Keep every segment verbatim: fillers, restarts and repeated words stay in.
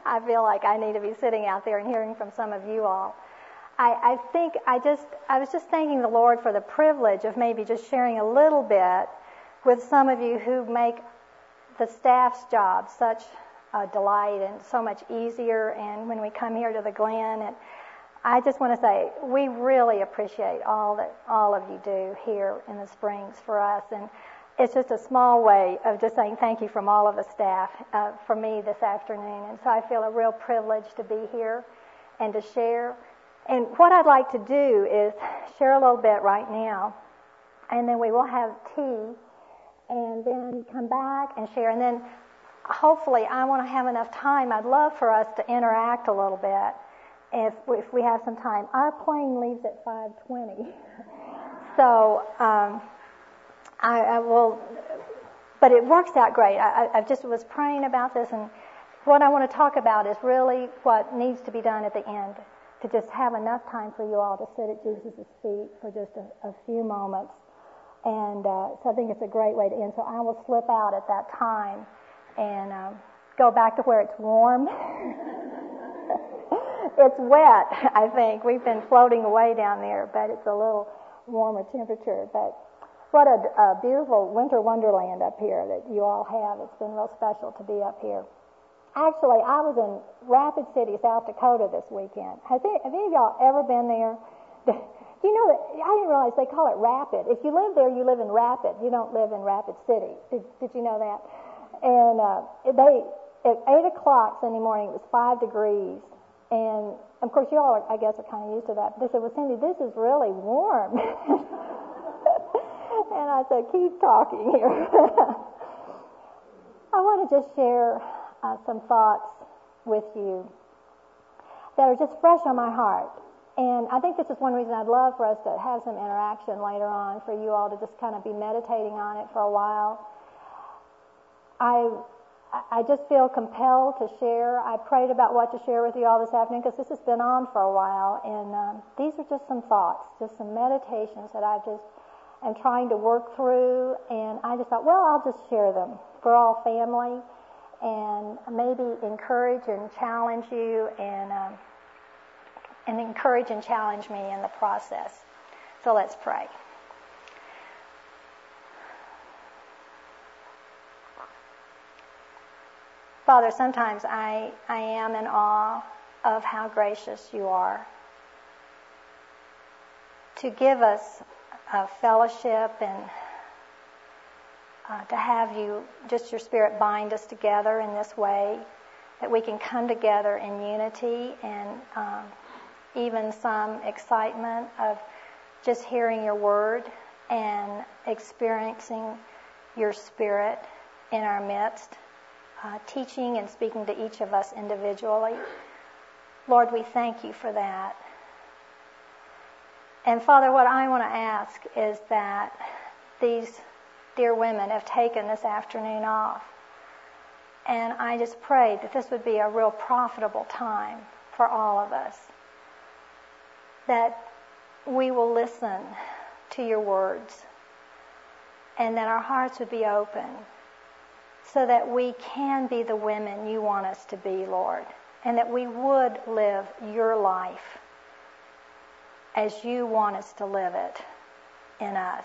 I feel like I need to be sitting out there and hearing from some of you all. I, I think I just, I was just thanking the Lord for the privilege of maybe just sharing a little bit with some of you who make the staff's job such a delight and so much easier. And when we come here to the Glen, and I just want to say we really appreciate all that all of you do here in the Springs for us. And it's just a small way of just saying thank you from all of the staff uh, for me this afternoon. And so I feel a real privilege to be here and to share. And what I'd like to do is share a little bit right now, and then we will have tea, and then come back and share. And then hopefully I want to have enough time. I'd love for us to interact a little bit if, if we have some time. Our plane leaves at five twenty. So um, I, I will, but it works out great. I, I just was praying about this, and what I want to talk about is really what needs to be done at the end, to just have enough time for you all to sit at Jesus' feet for just a, a few moments. And uh, so I think it's a great way to end. So I will slip out at that time and um, go back to where it's warm. It's wet, I think. We've been floating away down there, but it's a little warmer temperature. But what a, a beautiful winter wonderland up here that you all have. It's been real special to be up here. Actually, I was in Rapid City, South Dakota this weekend. Has any, have any of y'all ever been there? Do you know that, I didn't realize they call it Rapid. If you live there, you live in Rapid. You don't live in Rapid City. Did, did you know that? And uh, they, at eight o'clock Sunday morning, it was five degrees. And, of course, you all, are, I guess, are kind of used to that. But they said, well, Cindy, this is really warm. And I said, keep talking here. I want to just share uh, some thoughts with you that are just fresh on my heart. And I think this is one reason I'd love for us to have some interaction later on, for you all to just kind of be meditating on it for a while. I I just feel compelled to share. I prayed about what to share with you all this afternoon because this has been on for a while. And um, these are just some thoughts, just some meditations that I just am trying to work through. And I just thought, well, I'll just share them for all family and maybe encourage and challenge you and um, and encourage and challenge me in the process. So let's pray. Father, sometimes I, I am in awe of how gracious you are to give us a fellowship and uh, to have you, just your Spirit, bind us together in this way, that we can come together in unity and um, even some excitement of just hearing your word and experiencing your Spirit in our midst, uh, teaching and speaking to each of us individually. Lord, we thank you for that. And Father, what I want to ask is that these dear women have taken this afternoon off. And I just pray that this would be a real profitable time for all of us, that we will listen to your words and that our hearts would be open so that we can be the women you want us to be, Lord, and that we would live your life as you want us to live it in us.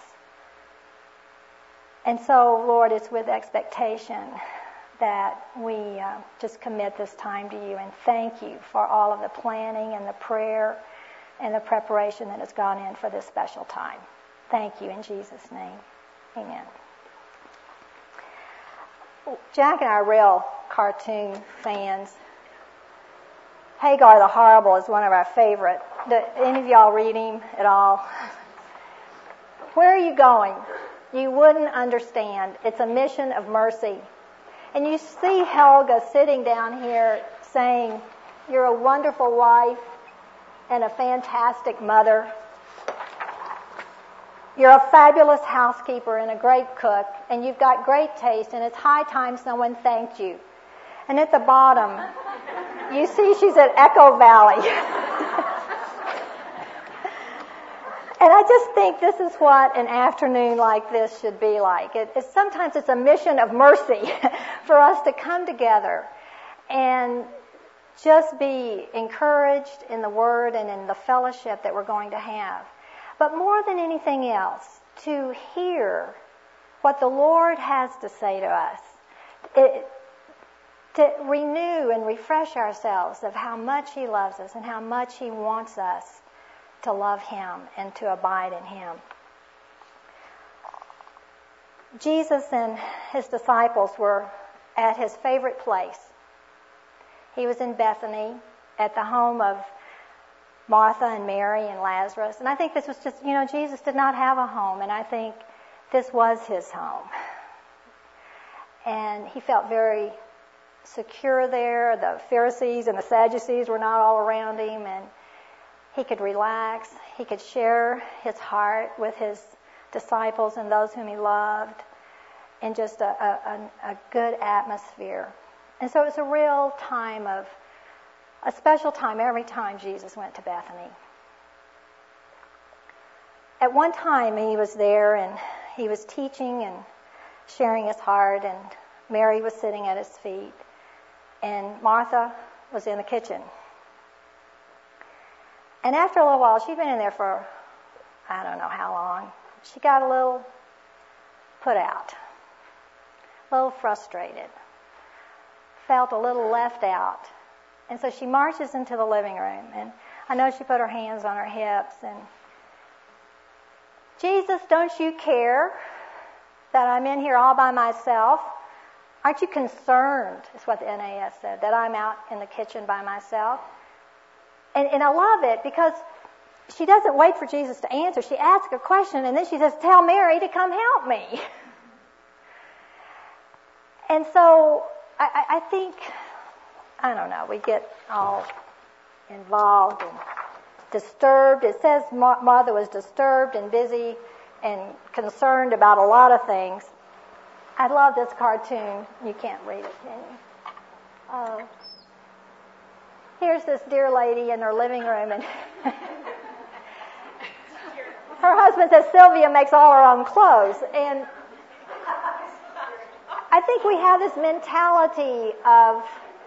And so, Lord, it's with expectation that we uh, just commit this time to you and thank you for all of the planning and the prayer and the preparation that has gone in for this special time. Thank you in Jesus' name. Amen. Jack and I are real cartoon fans. Hagar the Horrible is one of our favorite. Do any of y'all read him at all? Where are you going? You wouldn't understand. It's a mission of mercy. And you see Helga sitting down here saying, you're a wonderful wife and a fantastic mother. You're a fabulous housekeeper and a great cook, and you've got great taste, and it's high time someone thanked you. And at the bottom, you see she's at Echo Valley. And I just think this is what an afternoon like this should be like. It, it's, sometimes it's a mission of mercy for us to come together and just be encouraged in the Word and in the fellowship that we're going to have. But more than anything else, to hear what the Lord has to say to us. It, to renew and refresh ourselves of how much He loves us and how much He wants us to love Him and to abide in Him. Jesus and His disciples were at His favorite place. He was in Bethany at the home of Martha and Mary and Lazarus. And I think this was just, you know, Jesus did not have a home, and I think this was His home. And He felt very secure there. The Pharisees and the Sadducees were not all around Him, and He could relax. He could share His heart with His disciples and those whom He loved in just a, a, a good atmosphere. And so it was a real time of, a special time every time Jesus went to Bethany. At one time He was there and He was teaching and sharing His heart, and Mary was sitting at His feet, and Martha was in the kitchen. And after a little while, she'd been in there for, I don't know how long, she got a little put out, a little frustrated, felt a little left out. And so she marches into the living room, and I know she put her hands on her hips, and, Jesus, don't you care that I'm in here all by myself? Aren't you concerned, is what the N A S said, that I'm out in the kitchen by myself? And, and I love it because she doesn't wait for Jesus to answer. She asks a question, and then she says, tell Mary to come help me. And so I, I think, I don't know, we get all involved and disturbed. It says Martha was disturbed and busy and concerned about a lot of things. I love this cartoon. You can't read it, can you? Uh, here's this dear lady in her living room, and her husband says Sylvia makes all her own clothes. And I think we have this mentality of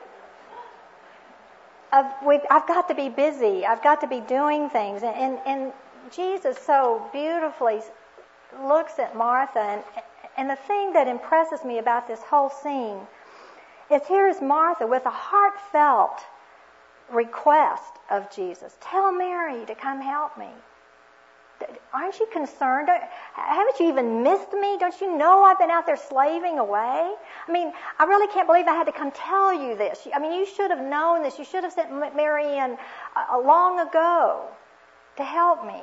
Of we, I've got to be busy. I've got to be doing things. And, and, and Jesus so beautifully looks at Martha. And, and the thing that impresses me about this whole scene is here is Martha with a heartfelt request of Jesus. Tell Mary to come help me. Aren't you concerned? Haven't you even missed me? Don't you know I've been out there slaving away? I mean, I really can't believe I had to come tell you this. I mean, you should have known this. You should have sent Mary in uh, long ago to help me.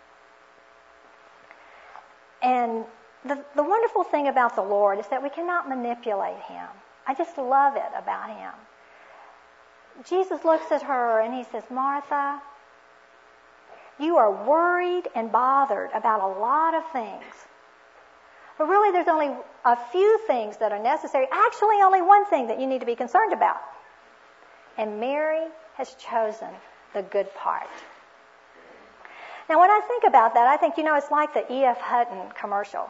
And the, the wonderful thing about the Lord is that we cannot manipulate Him. I just love it about Him. Jesus looks at her and He says, Martha, you are worried and bothered about a lot of things. But really there's only a few things that are necessary. Actually, only one thing that you need to be concerned about. And Mary has chosen the good part. Now, when I think about that, I think, you know, it's like the E F Hutton commercial.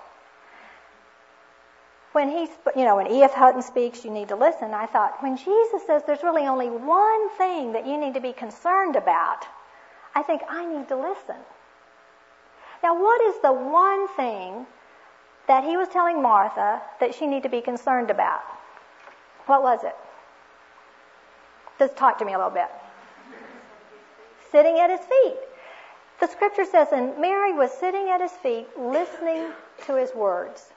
When he, you know, when E F Hutton speaks, you need to listen. I thought, when Jesus says there's really only one thing that you need to be concerned about, I think I need to listen. Now, what is the one thing that He was telling Martha that she needed to be concerned about? What was it? Just talk to me a little bit. Sitting at His feet. The Scripture says, and Mary was sitting at His feet, listening to His words.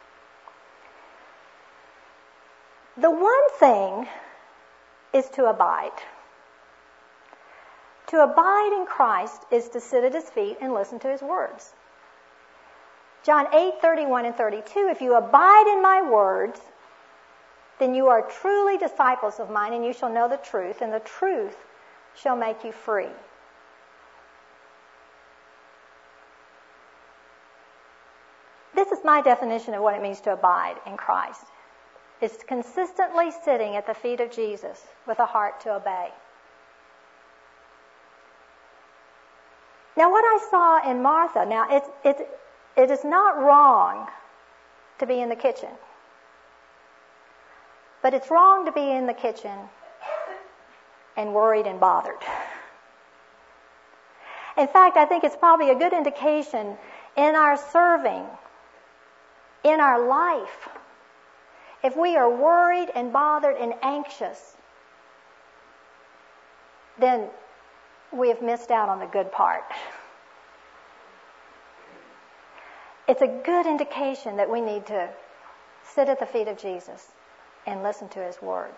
The one thing is to abide. To abide in Christ is to sit at His feet and listen to His words. John eight, thirty-one and thirty-two, if you abide in my words, then you are truly disciples of mine, and you shall know the truth, and the truth shall make you free. This is my definition of what it means to abide in Christ. It's consistently sitting at the feet of Jesus with a heart to obey. Now, what I saw in Martha, now, it, it, it is not wrong to be in the kitchen. But it's wrong to be in the kitchen and worried and bothered. In fact, I think it's probably a good indication in our serving, in our life, if we are worried and bothered and anxious, then we have missed out on the good part. It's a good indication that we need to sit at the feet of Jesus and listen to His Word.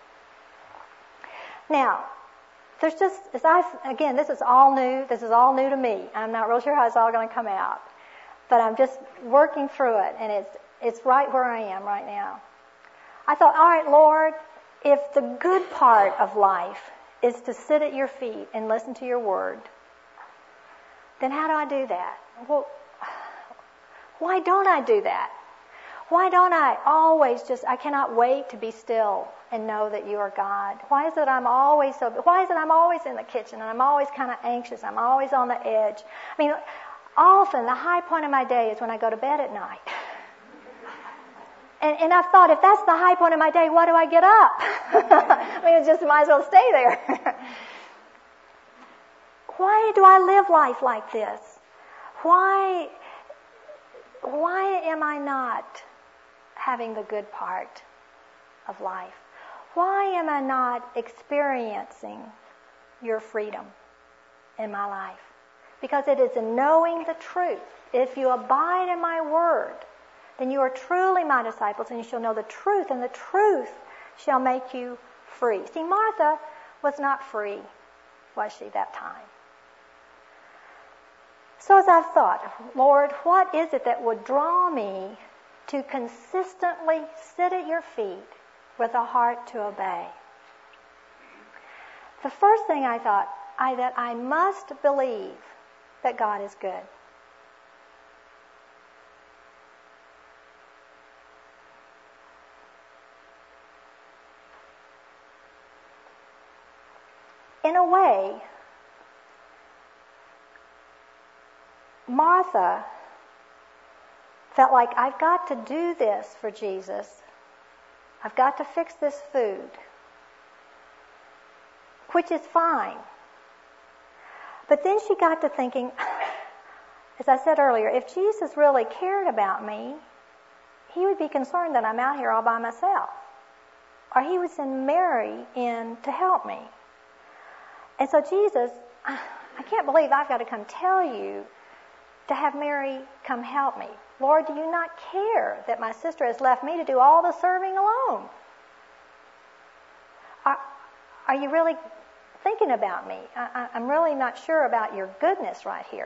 Now, there's just, as I, again, this is all new. This is all new to me. I'm not real sure how it's all going to come out. But I'm just working through it, and it's it's right where I am right now. I thought, all right, Lord, if the good part of life is to sit at your feet and listen to your Word, then how do I do that? Well, why don't I do that? Why don't I always just, I cannot wait to be still and know that you are God? Why is it I'm always so, why is it I'm always in the kitchen and I'm always kind of anxious? I'm always on the edge. I mean, often the high point of my day is when I go to bed at night. And, and I've thought, if that's the high point of my day, why do I get up? I mean, it just might as well stay there. Why do I live life like this? Why, why am I not having the good part of life? Why am I not experiencing your freedom in my life? Because it is in knowing the truth. If you abide in my word, then you are truly my disciples, and you shall know the truth, and the truth shall make you free. See, Martha was not free, was she, that time? So as I've thought, Lord, what is it that would draw me to consistently sit at your feet with a heart to obey? The first thing I thought, I, that I must believe that God is good. In a way, Martha felt like, I've got to do this for Jesus. I've got to fix this food, which is fine. But then she got to thinking, as I said earlier, if Jesus really cared about me, He would be concerned that I'm out here all by myself. Or He would send Mary in to help me. And so Jesus, I can't believe I've got to come tell you to have Mary come help me. Lord, do you not care that my sister has left me to do all the serving alone? Are, are you really thinking about me? I, I'm really not sure about your goodness right here.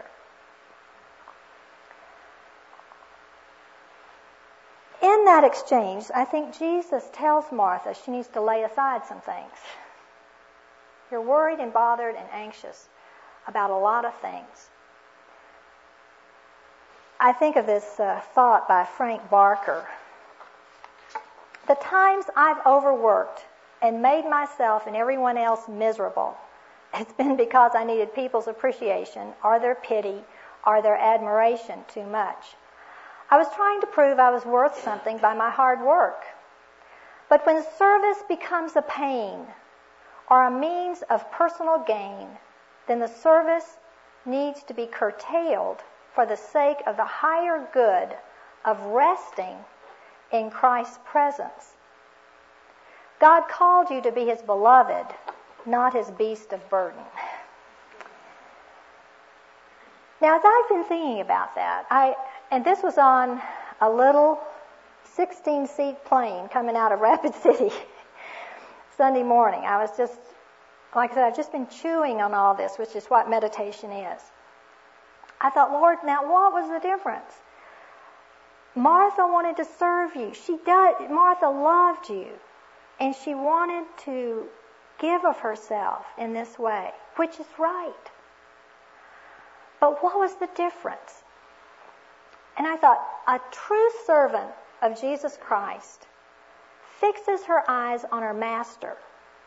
In that exchange, I think Jesus tells Martha she needs to lay aside some things. You're worried and bothered and anxious about a lot of things. I think of this uh, thought by Frank Barker. The times I've overworked and made myself and everyone else miserable, it's been because I needed people's appreciation or their pity or their admiration too much. I was trying to prove I was worth something by my hard work. But when service becomes a pain or a means of personal gain, then the service needs to be curtailed for the sake of the higher good of resting in Christ's presence. God called you to be His beloved, not His beast of burden. Now, as I've been thinking about that, I and this was on a little sixteen-seat plane coming out of Rapid City Sunday morning. I was just, like I said, I've just been chewing on all this, which is what meditation is. I thought, Lord, now what was the difference? Martha wanted to serve you. She does. Martha loved you, and she wanted to give of herself in this way, which is right. But what was the difference? And I thought, a true servant of Jesus Christ fixes her eyes on her master.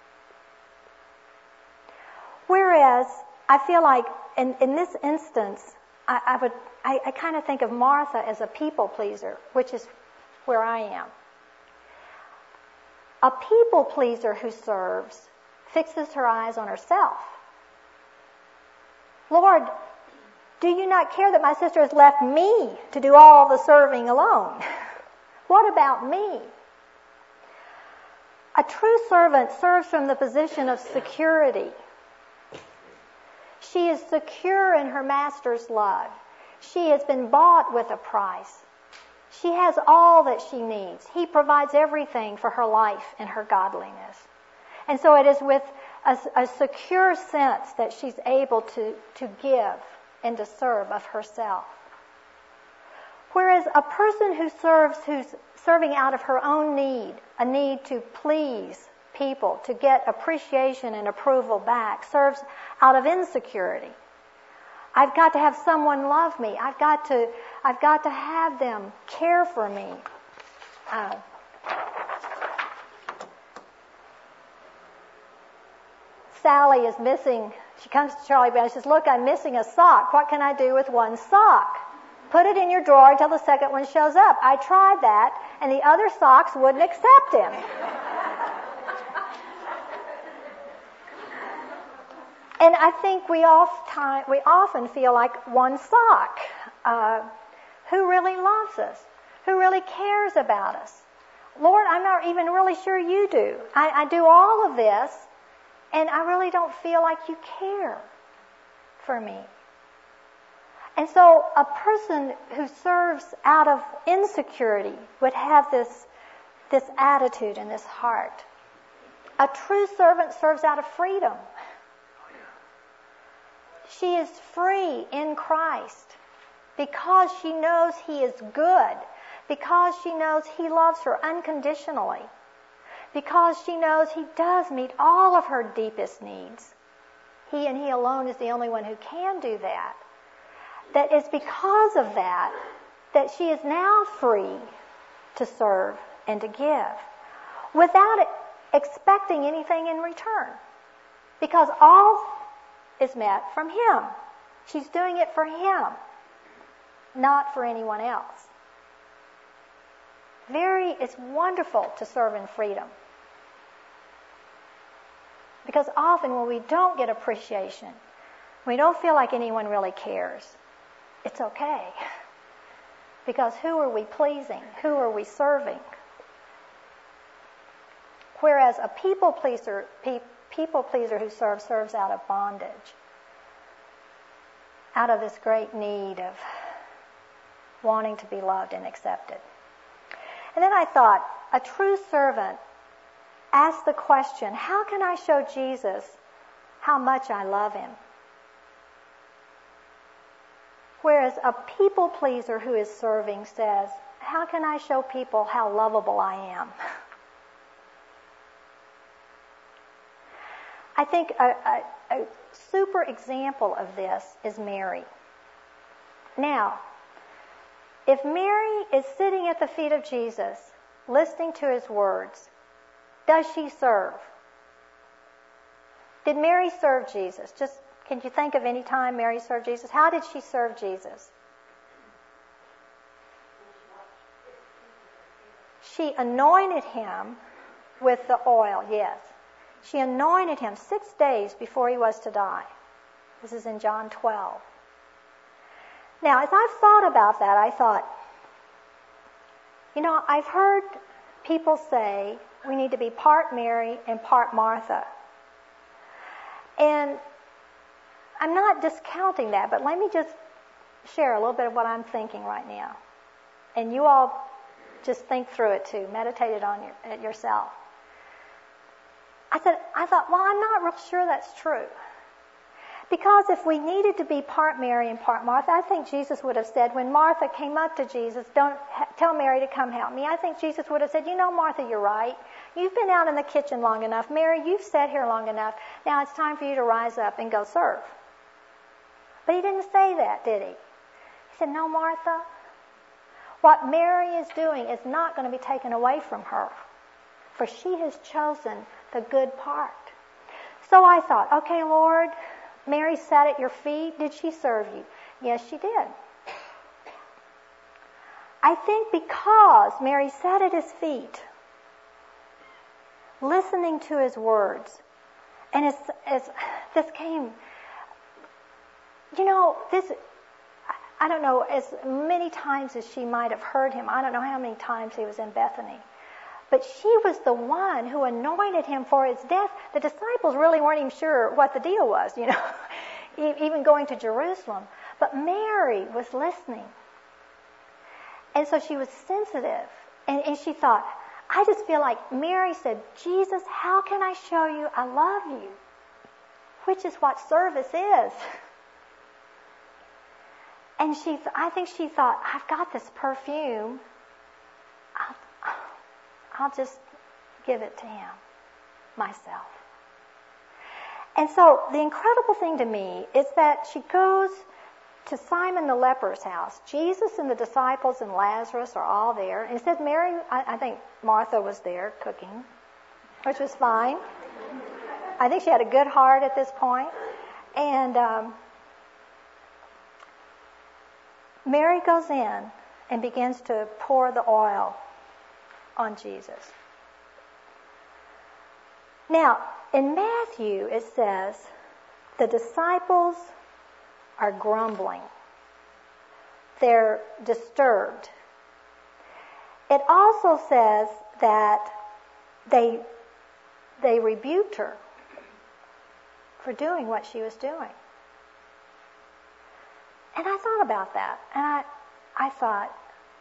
Whereas I feel like in, in this instance, I, I would I, I kind of think of Martha as a people pleaser, which is where I am. A people pleaser who serves fixes her eyes on herself. Lord, do you not care that my sister has left me to do all the serving alone? What about me? A true servant serves from the position of security. She is secure in her master's love. She has been bought with a price. She has all that she needs. He provides everything for her life and her godliness. And so it is with a, a secure sense that she's able to, to give and to serve of herself. Whereas a person who serves, who's serving out of her own need, a need to please people, to get appreciation and approval back, serves out of insecurity. I've got to have someone love me. I've got to, I've got to have them care for me. Uh, Sally is missing, she comes to Charlie Brown and says, look, I'm missing a sock. What can I do with one sock? Put it in your drawer until the second one shows up. I tried that, and the other socks wouldn't accept him. And I think we often, we often feel like one sock. Uh, who really loves us? Who really cares about us? Lord, I'm not even really sure you do. I, I do all of this, and I really don't feel like you care for me. And so a person who serves out of insecurity would have this, this attitude and this heart. A true servant serves out of freedom. She is free in Christ because she knows He is good, because she knows He loves her unconditionally, because she knows He does meet all of her deepest needs. He and He alone is the only one who can do that. That it's because of that that she is now free to serve and to give without expecting anything in return, because all is met from Him. She's doing it for Him, not for anyone else. Very, it's wonderful to serve in freedom. Because often when we don't get appreciation, we don't feel like anyone really cares, it's okay. Because who are we pleasing? Who are we serving? Whereas a people pleaser, pe- people pleaser who serves, serves out of bondage, out of this great need of wanting to be loved and accepted. And then I thought, a true servant asks the question, how can I show Jesus how much I love Him? Whereas a people pleaser who is serving says, how can I show people how lovable I am? I think a, a, a super example of this is Mary. Now, if Mary is sitting at the feet of Jesus, listening to His words, does she serve? Did Mary serve Jesus? Just, can you think of any time Mary served Jesus? How did she serve Jesus? She anointed Him with the oil, yes. She anointed Him six days before He was to die. This is in John twelve. Now, as I've thought about that, I thought, you know, I've heard people say we need to be part Mary and part Martha. And I'm not discounting that, but let me just share a little bit of what I'm thinking right now. And you all just think through it too. Meditate it on your, it yourself. I said, I thought, well, I'm not real sure that's true. Because if we needed to be part Mary and part Martha, I think Jesus would have said, when Martha came up to Jesus, don't ha- tell Mary to come help me. I think Jesus would have said, you know, Martha, you're right. You've been out in the kitchen long enough. Mary, you've sat here long enough. Now it's time for you to rise up and go serve. But He didn't say that, did He? He said, no, Martha, what Mary is doing is not going to be taken away from her, for she has chosen the good part. So I thought, okay, Lord, Mary sat at your feet. Did she serve you? Yes, she did. I think because Mary sat at His feet, listening to His words, And it's, it's, this came, you know, this, I don't know, as many times as she might have heard him, I don't know how many times he was in Bethany, but she was the one who anointed him for his death. The disciples really weren't even sure what the deal was, you know, even going to Jerusalem. But Mary was listening. And so she was sensitive. And, and she thought, I just feel like Mary said, Jesus, how can I show you I love you? Which is what service is. And she, I think she thought, I've got this perfume. I'll, I'll just give it to him myself. And so the incredible thing to me is that she goes to Simon the leper's house. Jesus and the disciples and Lazarus are all there. And it says Mary, I, I think Martha was there cooking, which was fine. I think she had a good heart at this point. And um, Mary goes in and begins to pour the oil on Jesus. Now, in Matthew, it says the disciples are grumbling. They're disturbed. It also says that they they rebuked her for doing what she was doing. And I thought about that. And I I thought,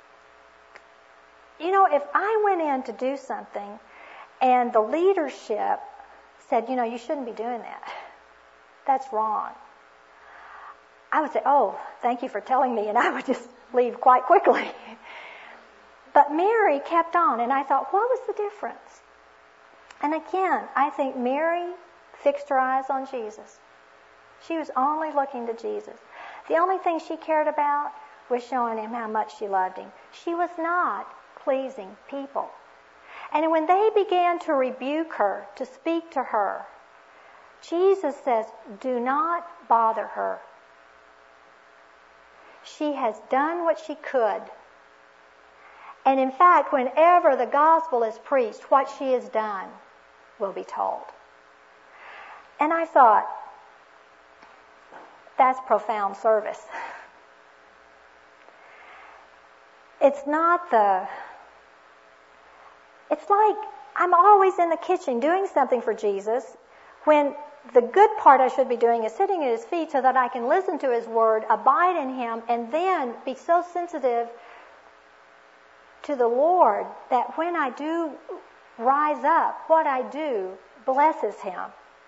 you know, if I went in to do something and the leadership said, you know, you shouldn't be doing that, that's wrong, I would say, oh, thank you for telling me, and I would just leave quite quickly. But Mary kept on, and I thought, what was the difference? And again, I think Mary fixed her eyes on Jesus. She was only looking to Jesus. The only thing she cared about was showing him how much she loved him. She was not pleasing people. And when they began to rebuke her, to speak to her, Jesus says, do not bother her. She has done what she could. And in fact, whenever the gospel is preached, what she has done will be told. And I thought, that's profound service. It's not the... It's like I'm always in the kitchen doing something for Jesus when the good part I should be doing is sitting at his feet so that I can listen to his word, abide in him, and then be so sensitive to the Lord that when I do rise up, what I do blesses him.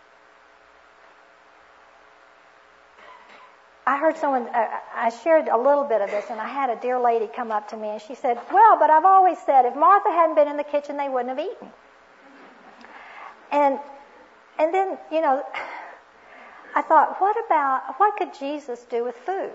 I heard someone, uh, I shared a little bit of this, and I had a dear lady come up to me, and she said, well, but I've always said if Martha hadn't been in the kitchen, they wouldn't have eaten. And and then, you know, I thought, what about, what could Jesus do with food?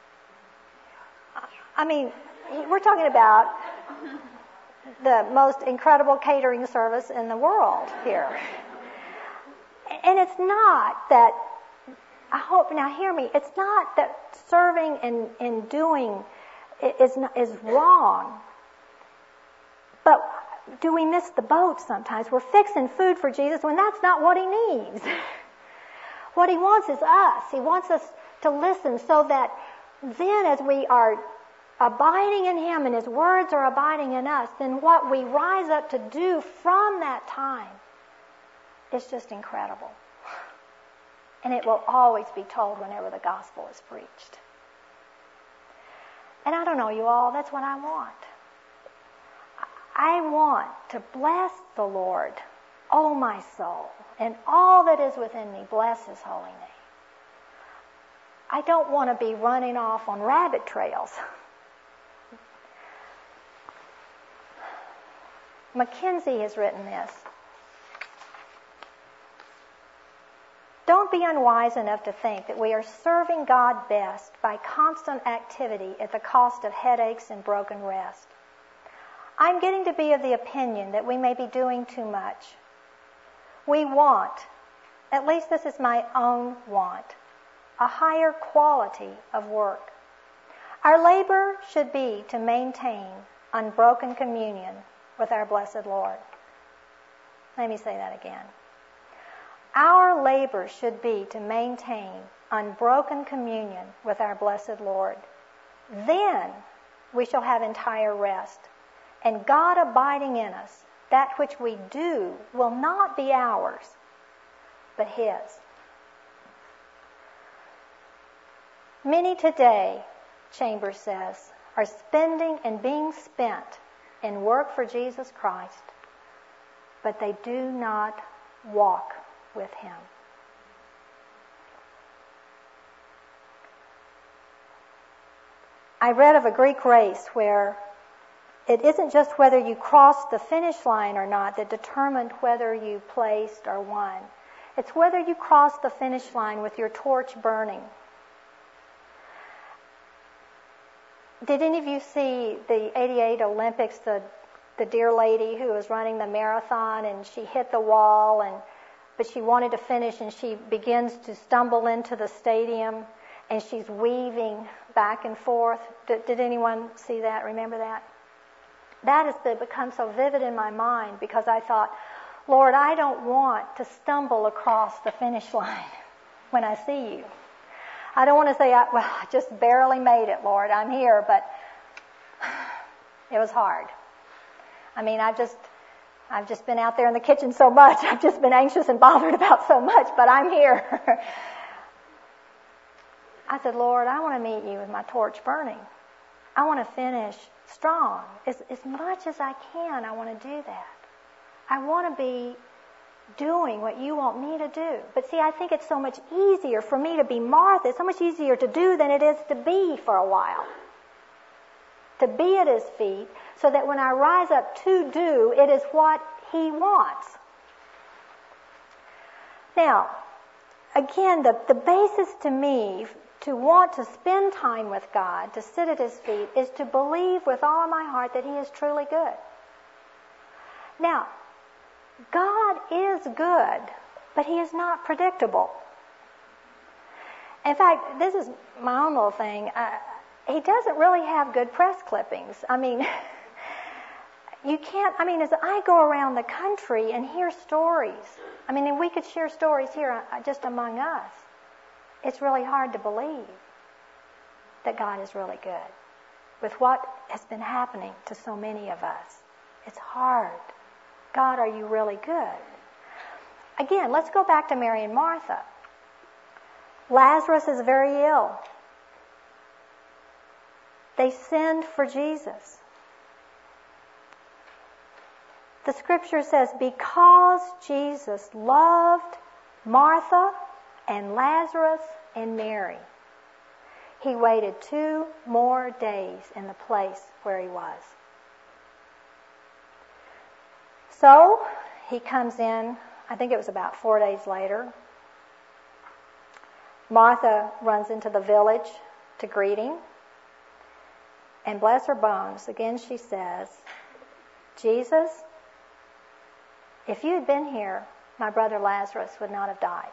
I mean, we're talking about the most incredible catering service in the world here. And it's not that, I hope, now hear me, it's not that serving and, and doing is, is wrong. But do we miss the boat sometimes? We're fixing food for Jesus when that's not what he needs. What he wants is us. He wants us to listen so that then as we are abiding in him and his words are abiding in us, then what we rise up to do from that time is just incredible. And it will always be told whenever the gospel is preached. And I don't know, you all, that's what I want. I want to bless the Lord, oh my soul, and all that is within me, bless his holy name. I don't want to be running off on rabbit trails. Mackenzie has written this. Don't be unwise enough to think that we are serving God best by constant activity at the cost of headaches and broken rest. I'm getting to be of the opinion that we may be doing too much. We want, at least this is my own want, a higher quality of work. Our labor should be to maintain unbroken communion with our blessed Lord. Let me say that again. Our labor should be to maintain unbroken communion with our blessed Lord. Then we shall have entire rest, and God abiding in us, that which we do will not be ours, but His. Many today, Chambers says, are spending and being spent in work for Jesus Christ, but they do not walk with Him. I read of a Greek race where it isn't just whether you crossed the finish line or not that determined whether you placed or won. It's whether you crossed the finish line with your torch burning. Did any of you see the eighty-eight Olympics, the the dear lady who was running the marathon, and she hit the wall, and but she wanted to finish, and she begins to stumble into the stadium, and she's weaving back and forth. Did, did anyone see that? Remember that? That has become so vivid in my mind because I thought, Lord, I don't want to stumble across the finish line when I see you. I don't want to say, well, I just barely made it, Lord. I'm here, but it was hard. I mean, I've just, I've just been out there in the kitchen so much. I've just been anxious and bothered about so much, but I'm here. I said, Lord, I want to meet you with my torch burning. I want to finish strong. As, as much as I can, I want to do that. I want to be doing what you want me to do. But see, I think it's so much easier for me to be Martha. It's so much easier to do than it is to be for a while. To be at His feet, so that when I rise up to do, it is what He wants. Now, again, the, the basis to me to want to spend time with God, to sit at His feet, is to believe with all of my heart that He is truly good. Now, God is good, but He is not predictable. In fact, this is my own little thing. Uh, he doesn't really have good press clippings. I mean, you can't, I mean, as I go around the country and hear stories, I mean, and we could share stories here uh, just among us, it's really hard to believe that God is really good with what has been happening to so many of us. It's hard. God, are you really good? Again, let's go back to Mary and Martha. Lazarus is very ill. They send for Jesus. The scripture says, because Jesus loved Martha and Lazarus and Mary, He waited two more days in the place where He was. So, He comes in, I think it was about four days later. Martha runs into the village to greet Him. And bless her bones, again she says, Jesus, if you had been here, my brother Lazarus would not have died.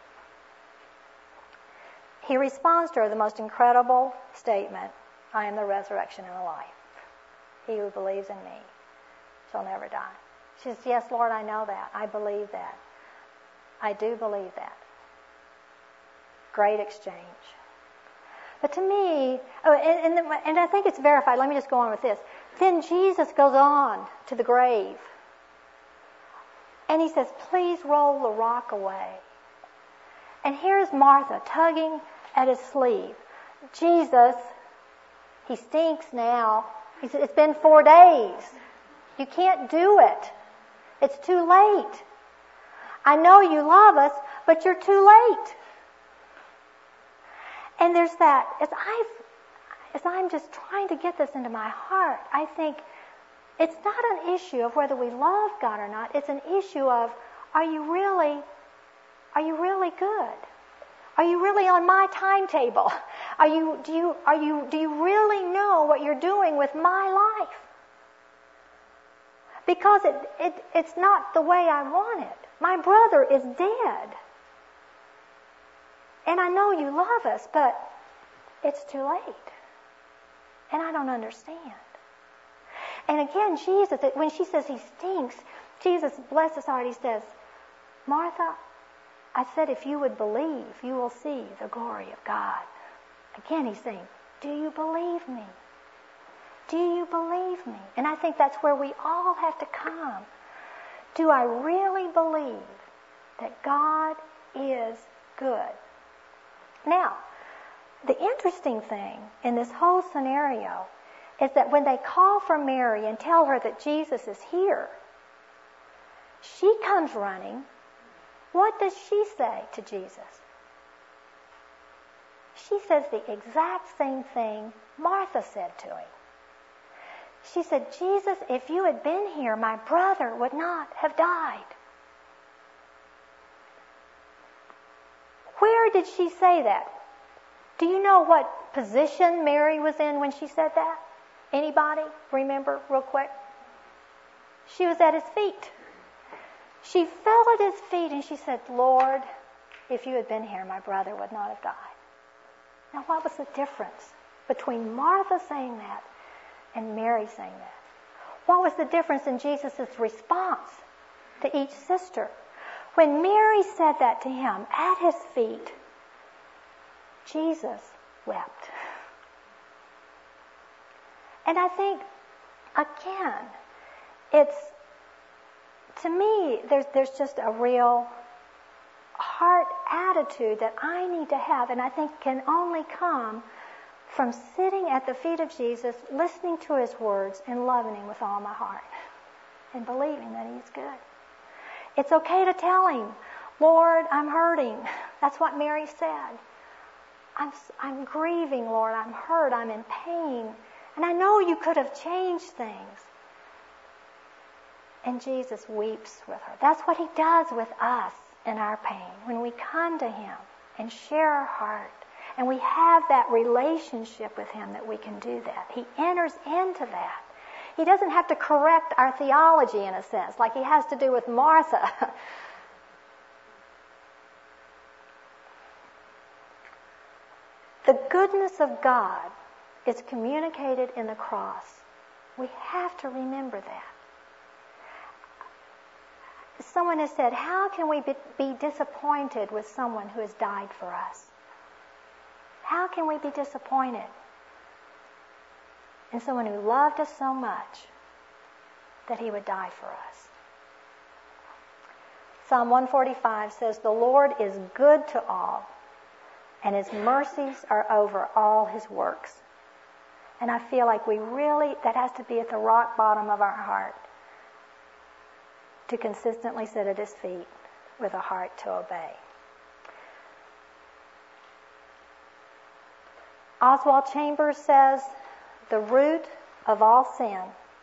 He responds to her the most incredible statement, I am the resurrection and the life. He who believes in me shall never die. She says, yes, Lord, I know that. I believe that. I do believe that. Great exchange. But to me, oh, and, and, and I think it's verified. Let me just go on with this. Then Jesus goes on to the grave. And He says, please roll the rock away. And here's Martha tugging at His sleeve. Jesus, he stinks now. He said, it's been four days. You can't do it. It's too late. I know you love us, but you're too late. And there's that, as I've, as I'm just trying to get this into my heart, I think it's not an issue of whether we love God or not. It's an issue of, are you really, are you really good? Are you really on my timetable? Are you, do you, are you, do you really know what you're doing with my life? Because it, it, it's not the way I want it. My brother is dead. And I know you love us, but it's too late. And I don't understand. And again, Jesus, when she says he stinks, Jesus, bless his heart, He says, Martha, I said, if you would believe, you will see the glory of God. Again, he's saying, do you believe me? Do you believe me? And I think that's where we all have to come. Do I really believe that God is good? Now, the interesting thing in this whole scenario is that when they call for Mary and tell her that Jesus is here, she comes running. What does she say to Jesus? She says the exact same thing Martha said to him. She said, Jesus, if you had been here, my brother would not have died. Where did she say that? Do you know what position Mary was in when she said that? Anybody remember real quick? She was at his feet. She fell at his feet and she said, Lord, if you had been here, my brother would not have died. Now, what was the difference between Martha saying that and Mary saying that? What was the difference in Jesus' response to each sister? When Mary said that to him at his feet, Jesus wept. And I think, again, it's, to me, there's, there's just a real heart attitude that I need to have, and I think can only come from sitting at the feet of Jesus, listening to his words, and loving him with all my heart, and believing that he's good. It's okay to tell him, Lord, I'm hurting. That's what Mary said. I'm, I'm grieving, Lord. I'm hurt. I'm in pain. And I know you could have changed things. And Jesus weeps with her. That's what he does with us in our pain. When we come to him and share our heart, and we have that relationship with him, that we can do that. He enters into that. He doesn't have to correct our theology in a sense, like he has to do with Martha. The goodness of God is communicated in the cross. We have to remember that. Someone has said, how can we be disappointed with someone who has died for us? How can we be disappointed in someone who loved us so much that he would die for us? Psalm one forty-five says, the Lord is good to all, and his mercies are over all his works. And I feel like we really, that has to be at the rock bottom of our heart, to consistently sit at his feet with a heart to obey. Oswald Chambers says, the root of all sin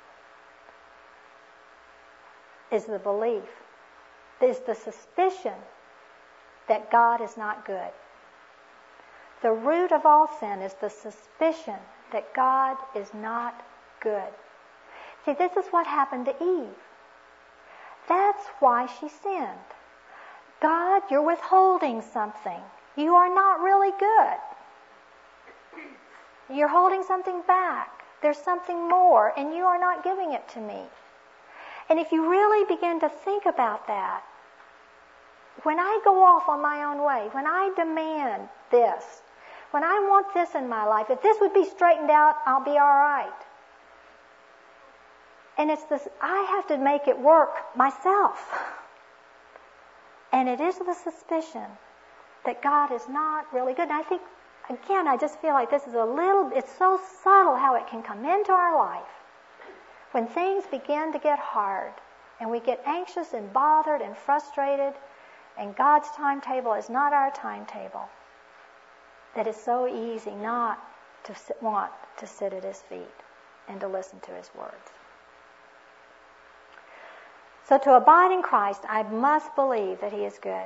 is the belief, is the suspicion that God is not good. The root of all sin is the suspicion that God is not good. See, this is what happened to Eve. That's why she sinned. God, you're withholding something. You are not really good. You're holding something back. There's something more, and you are not giving it to me. And if you really begin to think about that, when I go off on my own way, when I demand this, when I want this in my life, if this would be straightened out, I'll be all right. And it's this, I have to make it work myself. And it is the suspicion that God is not really good. And I think, again, I just feel like this is a little, it's so subtle how it can come into our life. When things begin to get hard, and we get anxious and bothered and frustrated, and God's timetable is not our timetable, that it's so easy not to sit, want to sit at his feet and to listen to his words. So to abide in Christ, I must believe that he is good.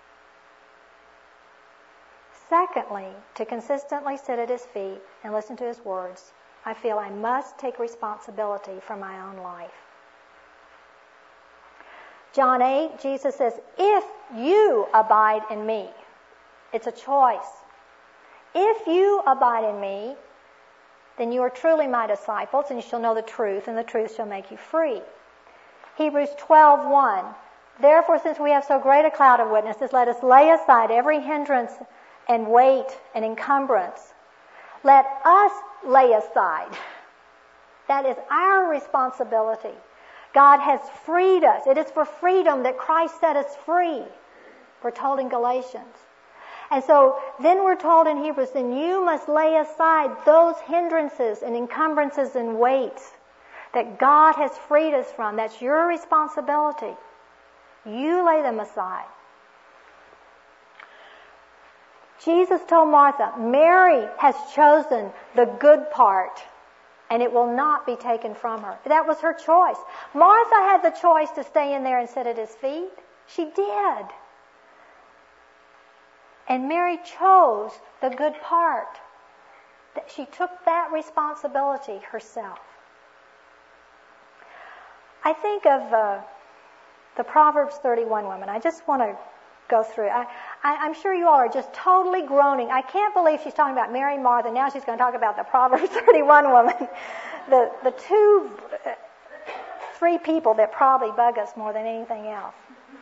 Secondly, to consistently sit at his feet and listen to his words, I feel I must take responsibility for my own life. John eight, Jesus says, if you abide in me, it's a choice. If you abide in me, then you are truly my disciples, and you shall know the truth, and the truth shall make you free. Hebrews twelve one, Therefore, since we have so great a cloud of witnesses, let us lay aside every hindrance and weight and encumbrance. Let us lay aside. That is our responsibility. God has freed us. It is for freedom that Christ set us free. We're told in Galatians. And so then we're told in Hebrews, then you must lay aside those hindrances and encumbrances and weights that God has freed us from. That's your responsibility. You lay them aside. Jesus told Martha, Mary has chosen the good part, and it will not be taken from her. That was her choice. Martha had the choice to stay in there and sit at his feet. She did. And Mary chose the good part. She took that responsibility herself. I think of uh, the Proverbs thirty-one woman. I just want to go through it. I, I, I'm sure you all are just totally groaning. I can't believe she's talking about Mary and Martha. Now she's going to talk about the Proverbs thirty-one woman. The, the two, uh, three people that probably bug us more than anything else.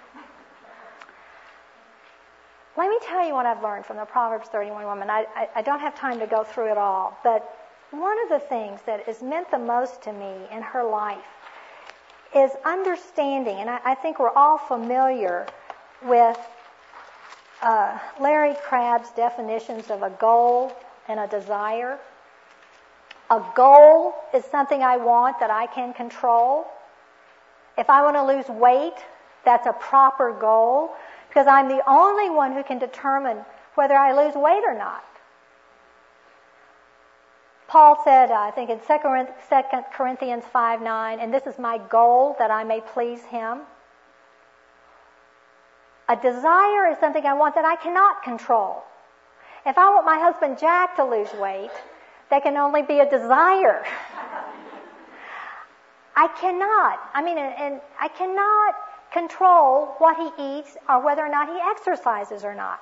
Let me tell you what I've learned from the Proverbs thirty-one woman. I, I, I don't have time to go through it all, but one of the things that has meant the most to me in her life is understanding, and I, I think we're all familiar with uh, Larry Crabb's definitions of a goal and a desire. A goal is something I want that I can control. If I want to lose weight, that's a proper goal, because I'm the only one who can determine whether I lose weight or not. Paul said, uh, I think in Second Corinthians five nine, and this is my goal, that I may please him. A desire is something I want that I cannot control. If I want my husband Jack to lose weight, that can only be a desire. I cannot. I mean, and, and I cannot control what he eats or whether or not he exercises or not.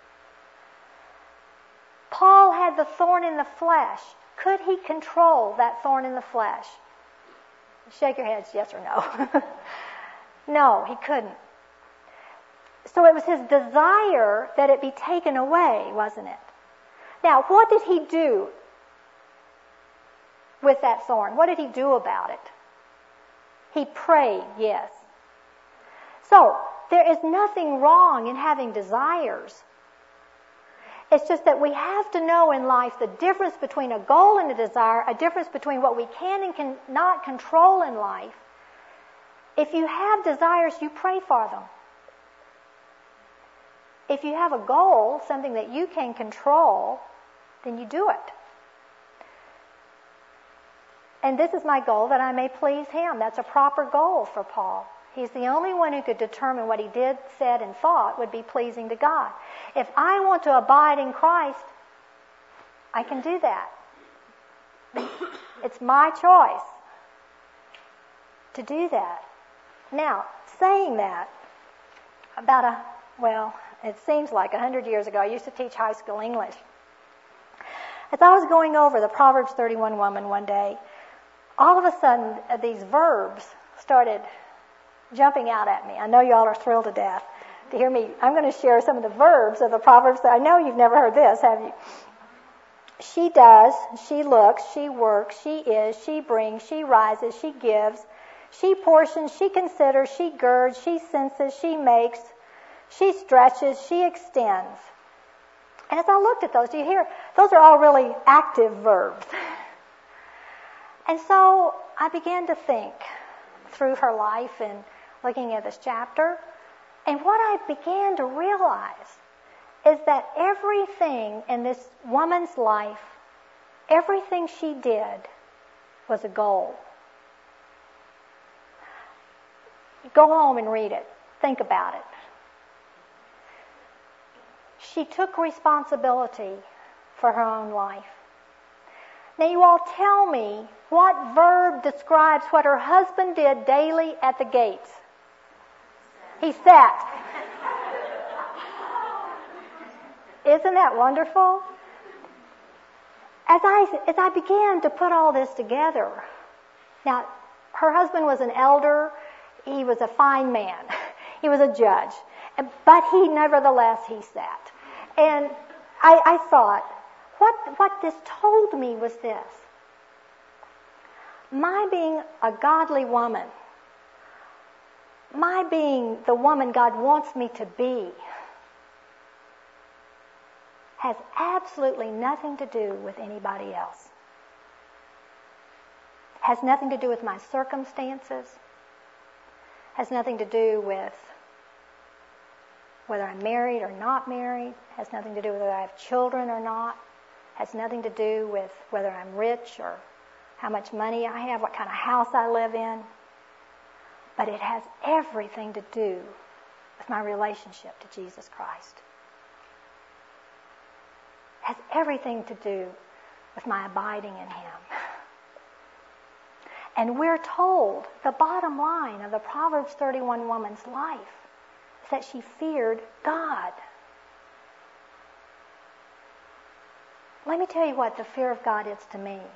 Paul had the thorn in the flesh. Could he control that thorn in the flesh? Shake your heads, yes or no. No, he couldn't. So it was his desire that it be taken away, wasn't it? Now, what did he do with that thorn? What did he do about it? He prayed, yes. So, there is nothing wrong in having desires. It's just that we have to know in life the difference between a goal and a desire, a difference between what we can and cannot control in life. If you have desires, you pray for them. If you have a goal, something that you can control, then you do it. And this is my goal, that I may please him. That's a proper goal for Paul. He's the only one who could determine what he did, said, and thought would be pleasing to God. If I want to abide in Christ, I can do that. It's my choice to do that. Now, saying that, about a, well, it seems like a hundred years ago, I used to teach high school English. As I was going over the Proverbs thirty-one woman one day, all of a sudden, uh, these verbs started jumping out at me. I know you all are thrilled to death to hear me. I'm going to share some of the verbs of the Proverbs. I know you've never heard this, have you? She does, she looks, she works, she is, she brings, she rises, she gives, she portions, she considers, she girds, she senses, she makes, she stretches, she extends. And as I looked at those, do you hear? Those are all really active verbs. And so I began to think through her life and looking at this chapter. And what I began to realize is that everything in this woman's life, everything she did was a goal. Go home and read it. Think about it. She took responsibility for her own life. Now you all tell me what verb describes what her husband did daily at the gates. He sat. Isn't that wonderful? As I, as I began to put all this together, now her husband was an elder. He was a fine man. He was a judge. But he, nevertheless, he sat. And I, I thought, what, what this told me was this. My being a godly woman, my being the woman God wants me to be, has absolutely nothing to do with anybody else. Has nothing to do with my circumstances. Has nothing to do with whether I'm married or not married. Has nothing to do with whether I have children or not. Has nothing to do with whether I'm rich or how much money I have, what kind of house I live in. But it has everything to do with my relationship to Jesus Christ. It has everything to do with my abiding in Him. And we're told the bottom line of the Proverbs thirty-one woman's life is that she feared God. Let me tell you what the fear of God is to me.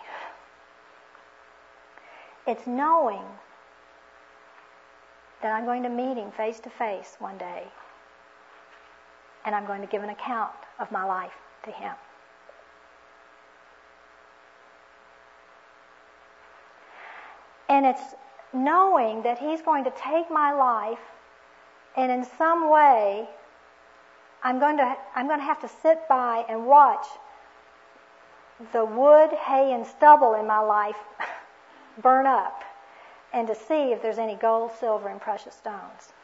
It's knowing that I'm going to meet Him face to face one day, and I'm going to give an account of my life to Him. And it's knowing that He's going to take my life, and in some way, I'm going to I'm going to have to sit by and watch the wood, hay, and stubble in my life burn up, and to see if there's any gold, silver, and precious stones.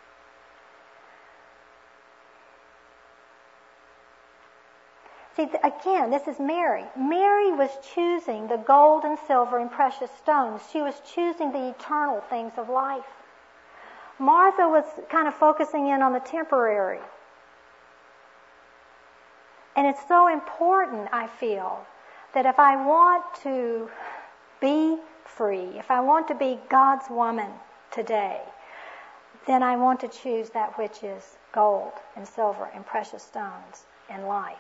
See, again, this is Mary. Mary was choosing the gold and silver and precious stones. She was choosing the eternal things of life. Martha was kind of focusing in on the temporary. And it's so important, I feel, that if I want to be free, if I want to be God's woman today, then I want to choose that which is gold and silver and precious stones in life.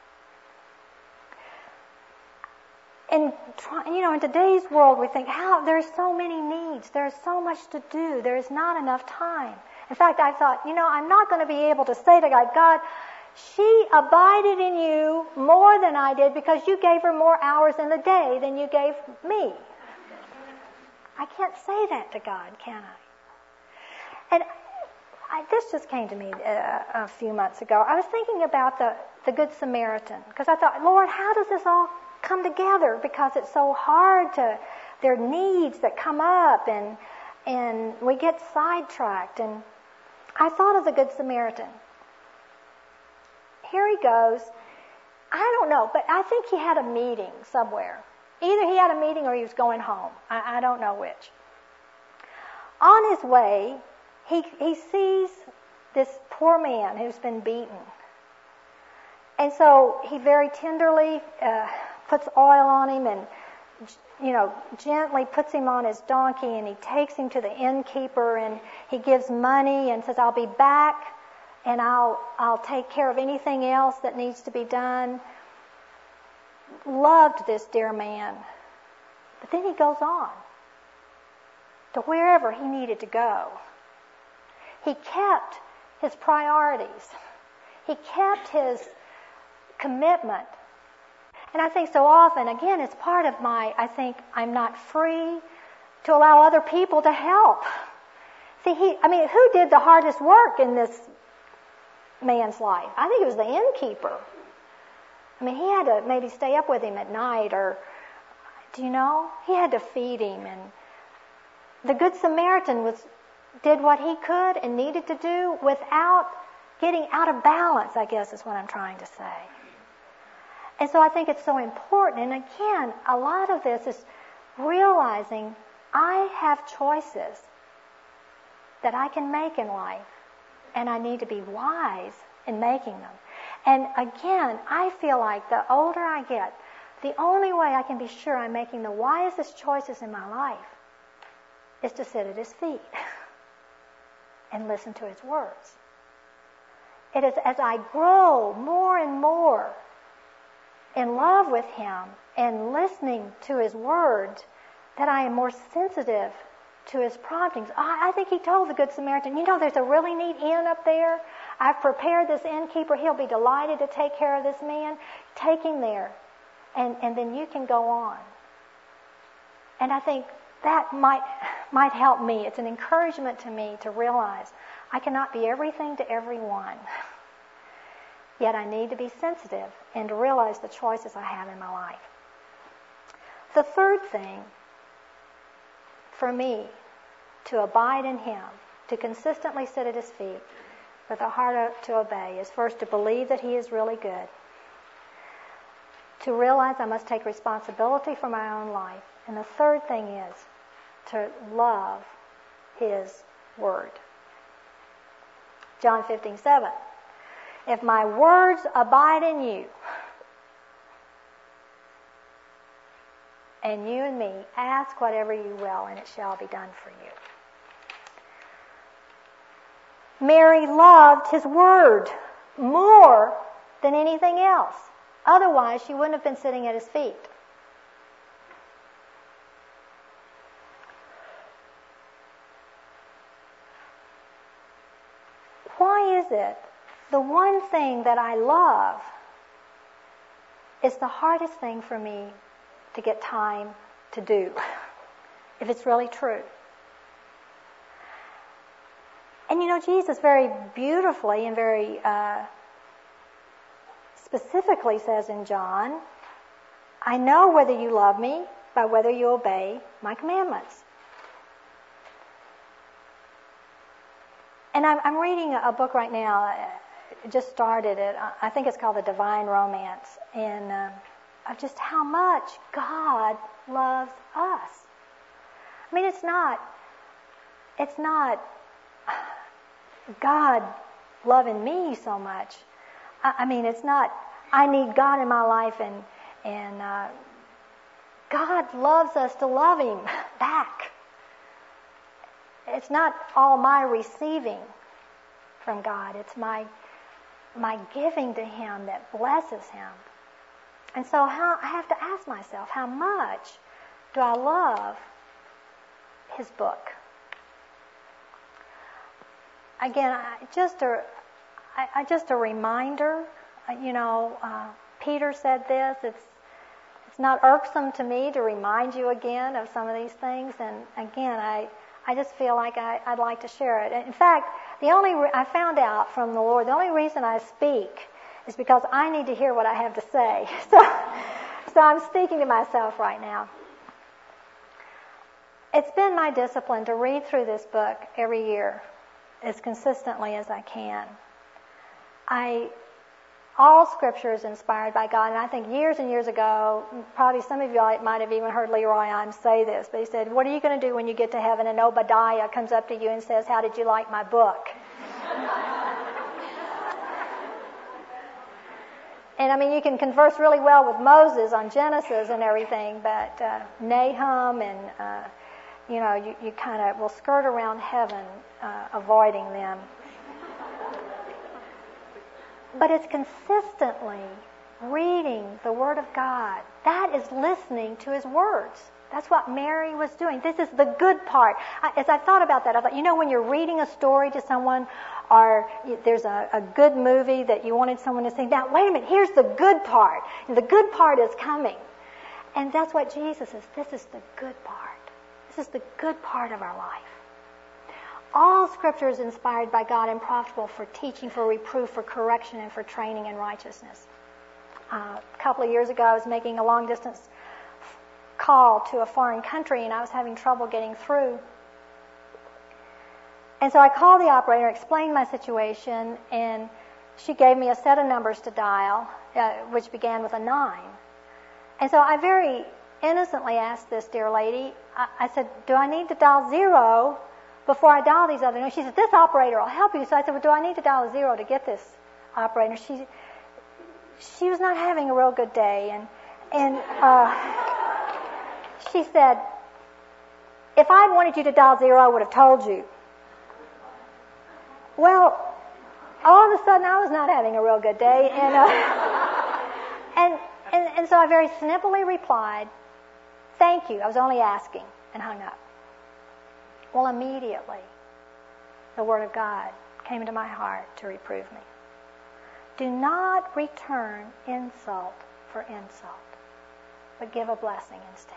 And, you know, in today's world, we think, how there's so many needs. There's so much to do. There's not enough time. In fact, I thought, you know, I'm not going to be able to say to God, God, she abided in you more than I did because you gave her more hours in the day than you gave me. I can't say that to God, can I? And I, this just came to me a, a few months ago. I was thinking about the, the Good Samaritan because I thought, Lord, how does this all come together? Because it's so hard to, there are needs that come up and and we get sidetracked. And I thought of the Good Samaritan. Here he goes. I don't know, but I think he had a meeting somewhere. Either he had a meeting or he was going home. I, I don't know which. On his way, he he sees this poor man who's been beaten. And so he very tenderly uh, puts oil on him and, you know, gently puts him on his donkey, and he takes him to the innkeeper, and he gives money and says, I'll be back and I'll I'll take care of anything else that needs to be done. Loved this dear man. But then he goes on to wherever he needed to go. He kept his priorities. He kept his commitment. And I think so often, again, it's part of my, I think I'm not free to allow other people to help. See, he, I mean, who did the hardest work in this man's life? I think it was the innkeeper. I mean, he had to maybe stay up with him at night, or, do you know? He had to feed him. And the Good Samaritan was did what he could and needed to do without getting out of balance, I guess is what I'm trying to say. And so I think it's so important. And again, a lot of this is realizing I have choices that I can make in life, and I need to be wise in making them. And again, I feel like the older I get, the only way I can be sure I'm making the wisest choices in my life is to sit at His feet and listen to His words. It is as I grow more and more in love with Him and listening to His words that I am more sensitive to his promptings. I, I think he told the Good Samaritan, you know, there's a really neat inn up there. I've prepared this innkeeper. He'll be delighted to take care of this man. Take him there, and, and then you can go on. And I think that might might help me. It's an encouragement to me to realize I cannot be everything to everyone. Yet I need to be sensitive and to realize the choices I have in my life. The third thing for me to abide in him, to consistently sit at his feet with a heart to obey, is first to believe that he is really good, to realize I must take responsibility for my own life, and the third thing is to love his word. John fifteen seven. If my words abide in you, and you and me, ask whatever you will, and it shall be done for you. Mary loved his word more than anything else. Otherwise, she wouldn't have been sitting at his feet. Why is it the one thing that I love is the hardest thing for me to get time to do, if it's really true? And you know, Jesus very beautifully and very uh, specifically says in John, I know whether you love me by whether you obey my commandments. And I'm, I'm reading a book right now. It just started it. I think it's called The Divine Romance. And um, of just how much God loves us. I mean, it's not, it's not God loving me so much. I, I mean, it's not, I need God in my life, and, and uh, God loves us to love him back. It's not all my receiving from God. It's my my giving to him that blesses him. And so how, I have to ask myself, how much do I love his book? Again, I, just a I, I, just a reminder. You know, uh, Peter said this. It's it's not irksome to me to remind you again of some of these things. And again, I. I just feel like I, I'd like to share it. In fact, the only re- I found out from the Lord, the only reason I speak is because I need to hear what I have to say. So, so I'm speaking to myself right now. It's been my discipline to read through this book every year as consistently as I can. I All Scripture is inspired by God, and I think years and years ago, probably some of you might have even heard Leroy Imes say this, but he said, what are you going to do when you get to heaven and Obadiah comes up to you and says, how did you like my book? And I mean, you can converse really well with Moses on Genesis and everything, but uh, Nahum and, uh, you know, you, you kind of will skirt around heaven, uh, avoiding them. But it's consistently reading the Word of God. That is listening to his words. That's what Mary was doing. This is the good part. I, as I thought about that, I thought, you know, when you're reading a story to someone, or there's a, a good movie that you wanted someone to see, now, wait a minute, here's the good part. And the good part is coming. And that's what Jesus is. This is the good part. This is the good part of our life. All Scripture is inspired by God and profitable for teaching, for reproof, for correction, and for training in righteousness. Uh, a couple of years ago, I was making a long-distance call to a foreign country, and I was having trouble getting through. And so I called the operator, explained my situation, and she gave me a set of numbers to dial, uh, which began with a nine. And so I very innocently asked this dear lady, I, I said, do I need to dial zero before I dial these other numbers? She said, this operator will help you. So I said, well, do I need to dial a zero to get this operator? She she was not having a real good day. And, and uh, she said, if I'd wanted you to dial zero, I would have told you. Well, all of a sudden, I was not having a real good day. And, uh, and, and, and so I very simply replied, thank you, I was only asking, and hung up. Well, immediately, the Word of God came into my heart to reprove me. Do not return insult for insult, but give a blessing instead.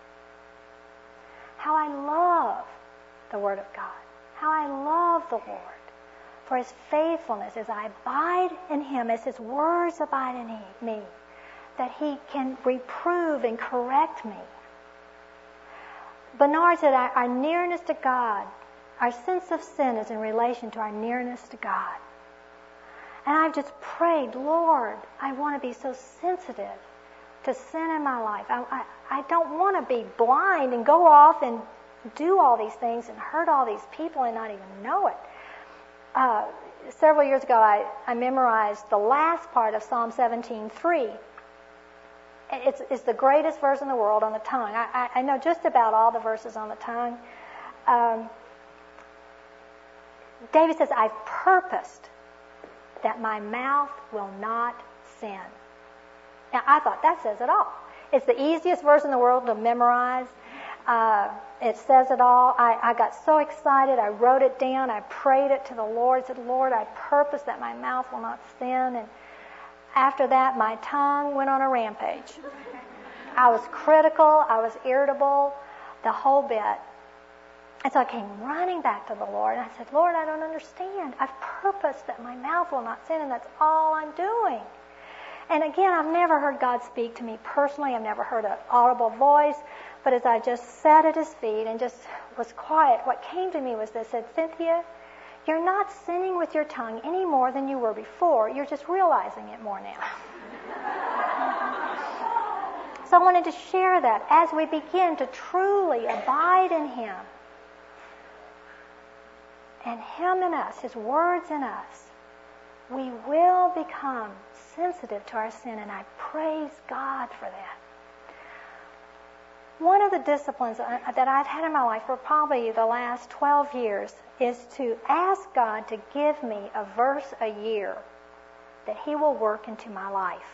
How I love the Word of God. How I love the Lord for His faithfulness as I abide in Him, as His words abide in me, that He can reprove and correct me. Bernard said our, our nearness to God, our sense of sin is in relation to our nearness to God. And I've just prayed, Lord, I want to be so sensitive to sin in my life. I, I, I don't want to be blind and go off and do all these things and hurt all these people and not even know it. Uh, several years ago, I, I memorized the last part of Psalm seventeen three. It's, it's the greatest verse in the world on the tongue. I, I, I know just about all the verses on the tongue. Um, David says, I've purposed that my mouth will not sin. Now, I thought that says it all. It's the easiest verse in the world to memorize. Uh, it says it all. I, I got so excited. I wrote it down. I prayed it to the Lord. I said, Lord, I purpose that my mouth will not sin. And after that, my tongue went on a rampage. I was critical. I was irritable, the whole bit. And so I came running back to the Lord, and I said, Lord, I don't understand. I've purposed that my mouth will not sin, and that's all I'm doing. And again, I've never heard God speak to me personally. I've never heard an audible voice. But as I just sat at His feet and just was quiet, what came to me was this. It said, Cynthia, you're not sinning with your tongue any more than you were before. You're just realizing it more now. So I wanted to share that as we begin to truly abide in Him, and Him in us, His words in us, we will become sensitive to our sin, and I praise God for that. One of the disciplines that I've had in my life for probably the last twelve years is to ask God to give me a verse a year that He will work into my life.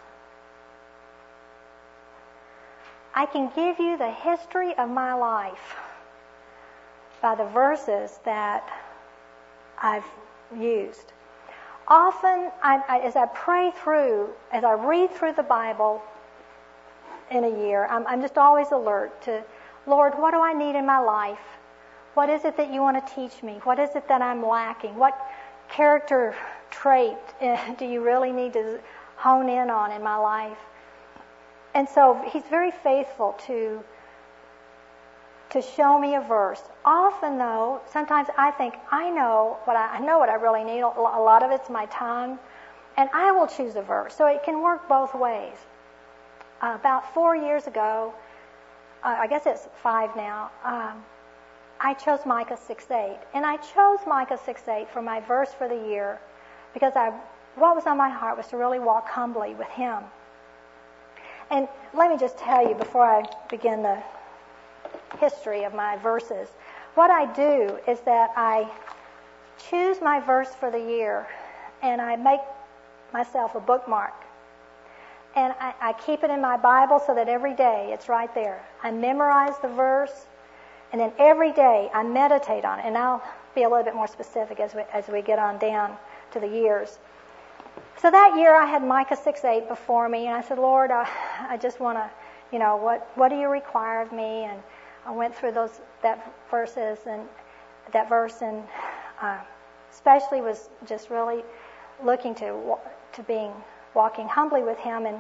I can give you the history of my life by the verses that I've used. Often, I, I, as I pray through, as I read through the Bible in a year, I'm, I'm just always alert to, Lord, what do I need in my life? What is it that you want to teach me? What is it that I'm lacking? What character trait do you really need to hone in on in my life? And so He's very faithful to to show me a verse. Often, though, sometimes I think I know what I, I know what I really need. A lot of it's my tongue, and I will choose a verse. So it can work both ways. Uh, about four years ago, uh, I guess it's five now, um, I chose Micah six eight. And I chose Micah six eight for my verse for the year because I, what was on my heart was to really walk humbly with Him. And let me just tell you before I begin the history of my verses, what I do is that I choose my verse for the year and I make myself a bookmark. And I, I keep it in my Bible so that every day it's right there. I memorize the verse, and then every day I meditate on it. And I'll be a little bit more specific as we, as we get on down to the years. So that year I had Micah six eight before me, and I said, Lord, I, I just want to, you know, what, what do you require of me? And I went through those that verses and that verse, and uh, especially was just really looking to to being walking humbly with Him. And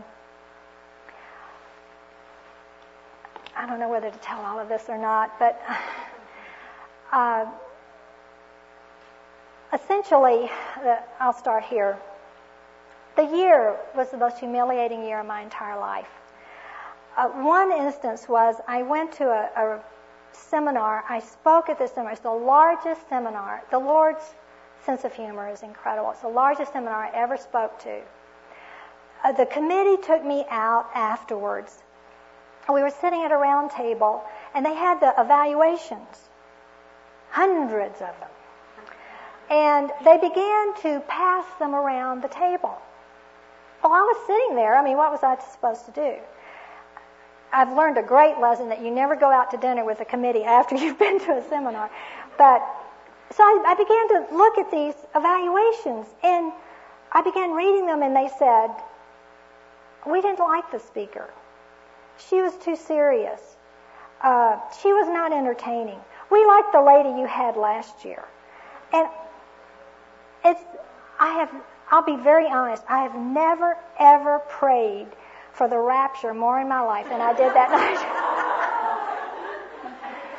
I don't know whether to tell all of this or not, but uh, essentially, uh, I'll start here. The year was the most humiliating year of my entire life. Uh, one instance was I went to a, a seminar. I spoke at this seminar. It's the largest seminar. The Lord's sense of humor is incredible. It's the largest seminar I ever spoke to. Uh, the committee took me out afterwards. We were sitting at a round table, and they had the evaluations, hundreds of them. And they began to pass them around the table. Well, I was sitting there. I mean, what was I supposed to do? I've learned a great lesson that you never go out to dinner with a committee after you've been to a seminar. but so I, I began to look at these evaluations, and I began reading them, and they said, we didn't like the speaker. She was too serious. Uh, she was not entertaining. We liked the lady you had last year. And it's, I have, I'll be very honest, I have never, ever prayed for the rapture more in my life than I did that night.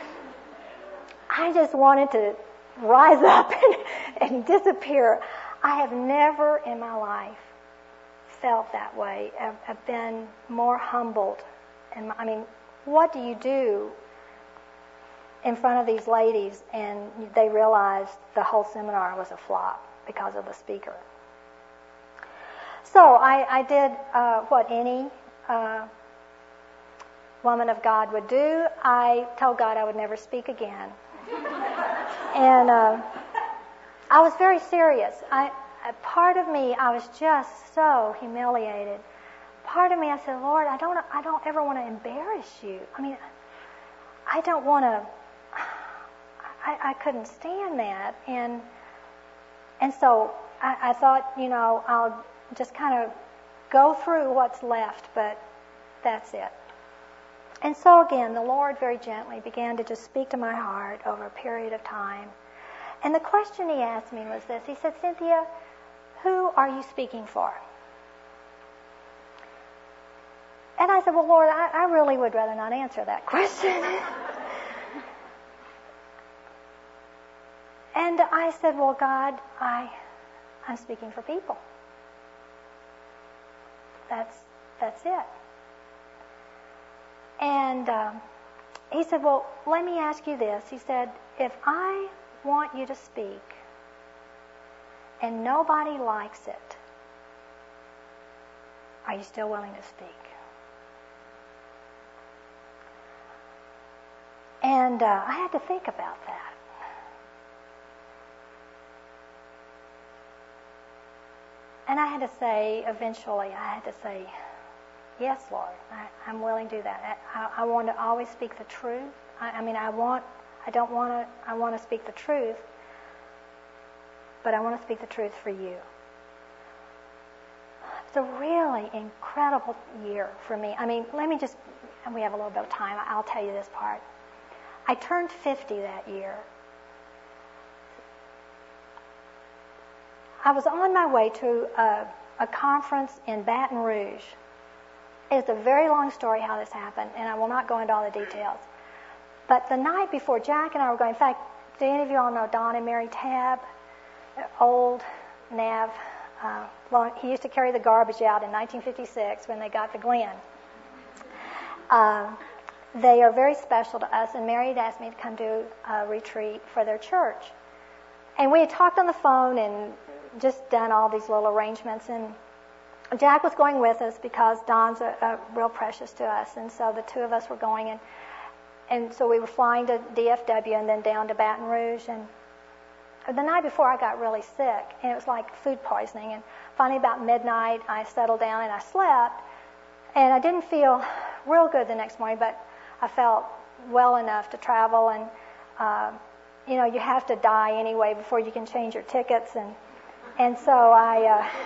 I just wanted to rise up and, and disappear. I have never in my life felt that way. I've, I've been more humbled. And I mean, what do you do in front of these ladies and they realized the whole seminar was a flop because of the speaker? So I, I did uh, what any uh, woman of God would do. I told God I would never speak again. And uh, I was very serious. I, a part of me, I was just so humiliated. Part of me, I said, Lord, I don't, I don't ever want to embarrass you. I mean, I don't want to. I, I couldn't stand that, and and so I, I thought, you know, I'll just kind of go through what's left, but that's it. And so again, the Lord very gently began to just speak to my heart over a period of time. And the question He asked me was this. He said, Cynthia, who are you speaking for? And I said, well, Lord, I, I really would rather not answer that question. And I said, well, God, I, I'm speaking for people. That's, that's it. And um, he said, well, let me ask you this. He said, if I want you to speak and nobody likes it, are you still willing to speak? And uh, I had to think about that. And I had to say, eventually, I had to say, yes, Lord, I, I'm willing to do that. I, I want to always speak the truth. I, I mean, I want, I don't want to, I want to speak the truth, but I want to speak the truth for you. It's a really incredible year for me. I mean, let me just, and we have a little bit of time, I'll tell you this part. I turned fifty that year. I was on my way to a, a conference in Baton Rouge. It's a very long story how this happened, and I will not go into all the details. But the night before, Jack and I were going, in fact, do any of you all know Don and Mary Tabb? Old Nav. Uh, long, he used to carry the garbage out in nineteen fifty-six when they got the Glen. Uh, they are very special to us, and Mary had asked me to come do a retreat for their church. And we had talked on the phone and just done all these little arrangements, and Jack was going with us because Don's a, a real precious to us, and so the two of us were going, and and so we were flying to D F W and then down to Baton Rouge, and the night before I got really sick, and it was like food poisoning, and finally about midnight I settled down and I slept, and I didn't feel real good the next morning, but I felt well enough to travel, and uh, you know, you have to die anyway before you can change your tickets, and and so I uh,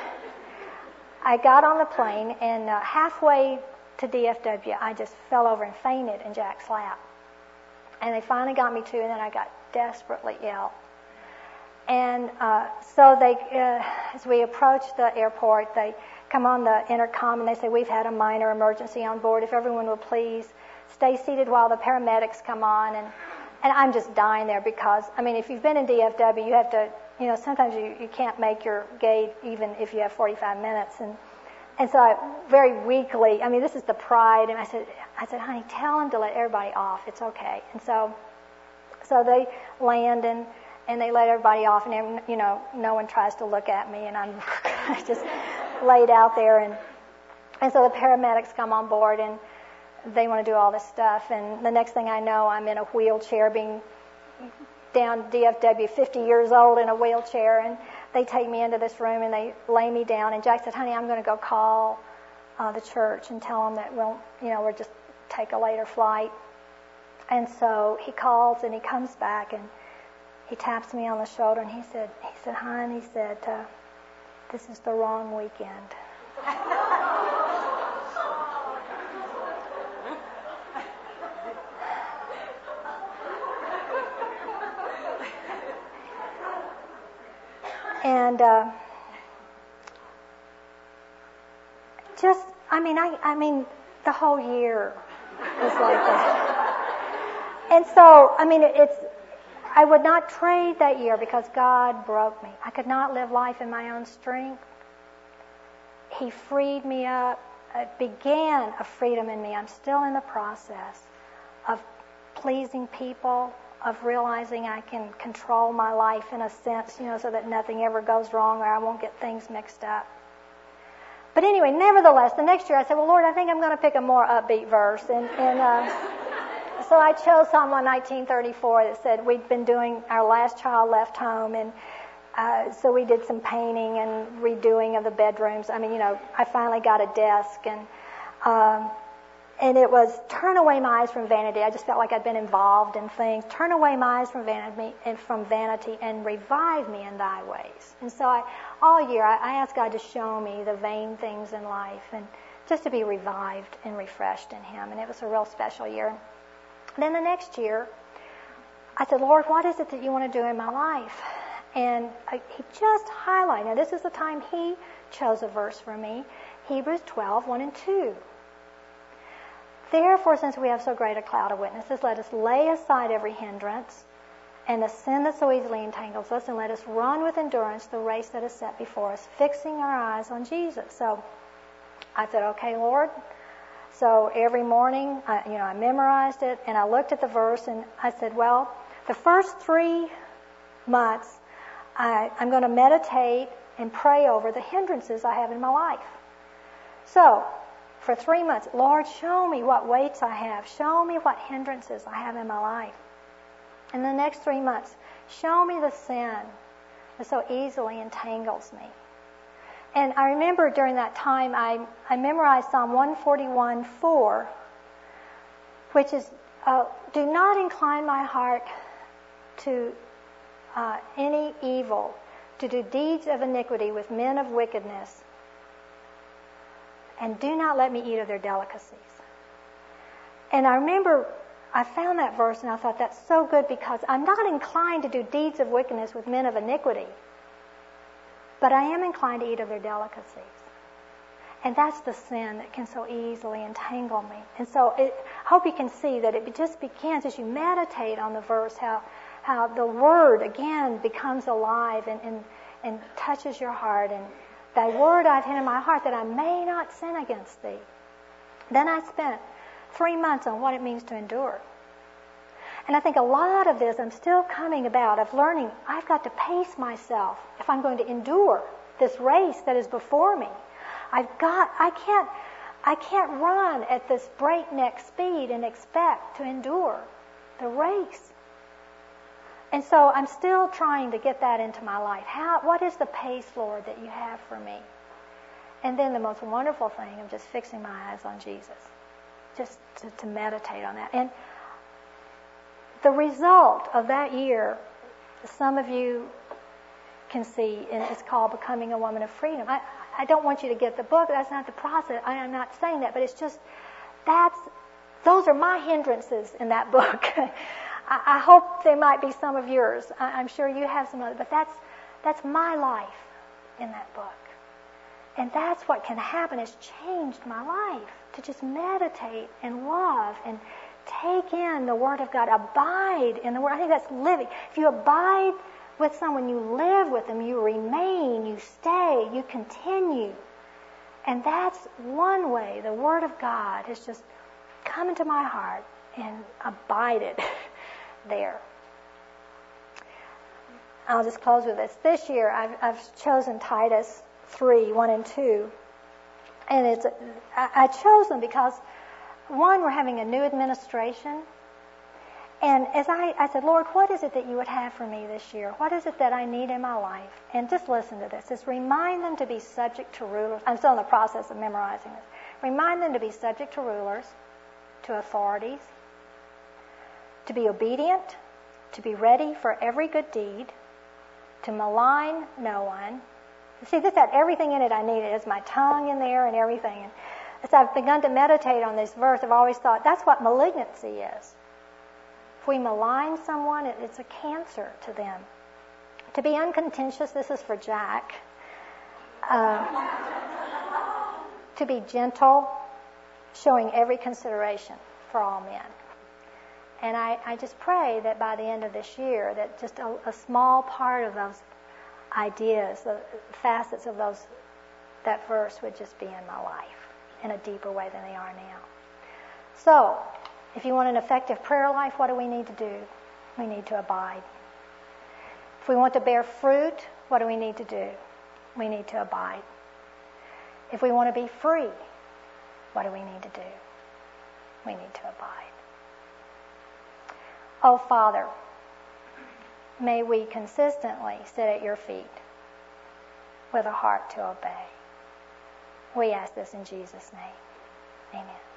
I got on the plane, and uh, halfway to D F W, I just fell over and fainted in Jack's lap. And they finally got me to, and then I got desperately ill. And uh, so they, uh, as we approached the airport, they come on the intercom and they say, we've had a minor emergency on board. If everyone will please stay seated while the paramedics come on. And, and I'm just dying there because, I mean, if you've been in D F W, you have to, you know, sometimes you, you can't make your gate even if you have forty-five minutes. And and so I very weakly, I mean, this is the pride. And I said, I said, honey, tell them to let everybody off. It's okay. And so, so they land and, and they let everybody off. And, you know, no one tries to look at me. And I'm just laid out there. And, and so the paramedics come on board and they want to do all this stuff. And the next thing I know, I'm in a wheelchair being down D F W, fifty years old in a wheelchair, and they take me into this room and they lay me down. And Jack said, honey, I'm going to go call uh, the church and tell them that we'll, you know, we'll just take a later flight. And so he calls and he comes back, and he taps me on the shoulder and he said, he said, hon, he said, uh, this is the wrong weekend. And uh, just, I mean, I, I mean, the whole year was like that. And so, I mean, it, it's, I would not trade that year because God broke me. I could not live life in my own strength. He freed me up. It began a freedom in me. I'm still in the process of pleasing people, of realizing I can control my life in a sense, you know, so that nothing ever goes wrong or I won't get things mixed up. But anyway, nevertheless, the next year I said, well, Lord, I think I'm going to pick a more upbeat verse. And, and uh, so I chose Psalm one nineteen thirty-four that said we'd been doing, our last child left home, and uh, so we did some painting and redoing of the bedrooms. I mean, you know, I finally got a desk, and um, and it was turn away my eyes from vanity. I just felt like I'd been involved in things. Turn away my eyes from vanity and from vanity, and revive me in Thy ways. And so I, all year, I, I asked God to show me the vain things in life, and just to be revived and refreshed in Him. And it was a real special year. Then the next year, I said, Lord, what is it that you want to do in my life? And I, He just highlighted. Now, this is the time He chose a verse for me, Hebrews twelve, one and two. Therefore, since we have so great a cloud of witnesses, let us lay aside every hindrance and the sin that so easily entangles us, and let us run with endurance the race that is set before us, fixing our eyes on Jesus. So I said, okay, Lord. So every morning, I, you know, I memorized it, and I looked at the verse, and I said, well, the first three months, I, I'm going to meditate and pray over the hindrances I have in my life. So for three months, Lord, show me what weights I have. Show me what hindrances I have in my life. In the next three months, show me the sin that so easily entangles me. And I remember during that time, I, I memorized Psalm one forty-one, four, which is, uh, do not incline my heart to uh, any evil, to do deeds of iniquity with men of wickedness, and do not let me eat of their delicacies. And I remember I found that verse and I thought, that's so good, because I'm not inclined to do deeds of wickedness with men of iniquity, but I am inclined to eat of their delicacies. And that's the sin that can so easily entangle me. And so it, I hope you can see that it just begins as you meditate on the verse, how how the Word, again, becomes alive and, and, and touches your heart. And Thy word I've hid in my heart, that I may not sin against Thee. Then I spent three months on what it means to endure. And I think a lot of this I'm still coming about, of learning I've got to pace myself if I'm going to endure this race that is before me. I've got, I can't, I can't run at this breakneck speed and expect to endure the race. And so I'm still trying to get that into my life. How, what is the pace, Lord, that you have for me? And then the most wonderful thing of just fixing my eyes on Jesus. Just to, to meditate on that. And the result of that year, some of you can see, and it's called Becoming a Woman of Freedom. I, I don't want you to get the book. That's not the process. I am not saying that, but it's just, that's, those are my hindrances in that book. I hope there might be some of yours. I'm sure you have some other, but that's that's my life in that book. And that's what can happen. It's changed my life to just meditate and love and take in the Word of God. Abide in the Word. I think that's living. If you abide with someone, you live with them, you remain, you stay, you continue. And that's one way the Word of God has just come into my heart and abided there. I'll just close with this. This year, I've, I've chosen Titus three, one and two. And it's I, I chose them because, one, we're having a new administration. And as I, I said, Lord, what is it that you would have for me this year? What is it that I need in my life? And just listen to this. Just remind them to be subject to rulers. I'm still in the process of memorizing this. Remind them to be subject to rulers, to authorities, to be obedient, to be ready for every good deed, to malign no one. See, this had everything in it I needed. It's my tongue in there and everything. And as I've begun to meditate on this verse, I've always thought that's what malignancy is. If we malign someone, it's a cancer to them. To be uncontentious, this is for Jack. Uh, to be gentle, showing every consideration for all men. And I, I just pray that by the end of this year, that just a, a small part of those ideas, the facets of those that verse would just be in my life in a deeper way than they are now. So, if you want an effective prayer life, what do we need to do? We need to abide. If we want to bear fruit, what do we need to do? We need to abide. If we want to be free, what do we need to do? We need to abide. Oh, Father, may we consistently sit at your feet with a heart to obey. We ask this in Jesus' name. Amen.